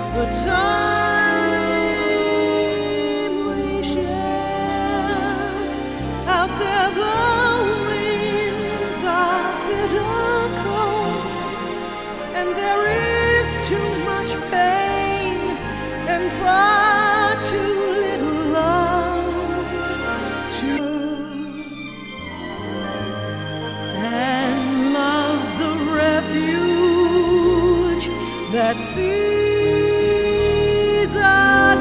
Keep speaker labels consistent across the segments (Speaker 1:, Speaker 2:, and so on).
Speaker 1: the time we share. Out there the winds are bitter cold, and there is too much pain and far too little love to. And love's the refuge that sees us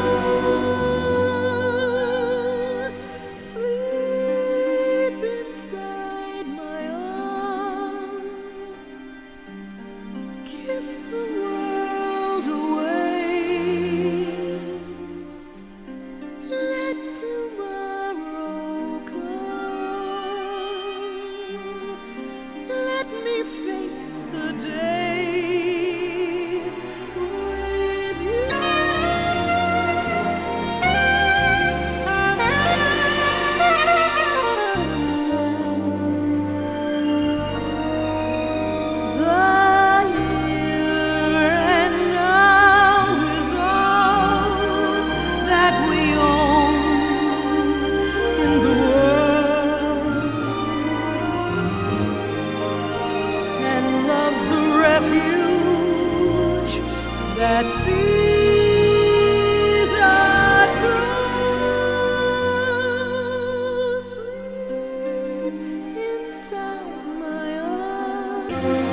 Speaker 1: through. Sleep inside my arms, kiss the world away. Let tomorrow come. Let me face the day with you. The here and now is all that we own in the world, and love's the refuge that sees us through. Sleep inside my arms.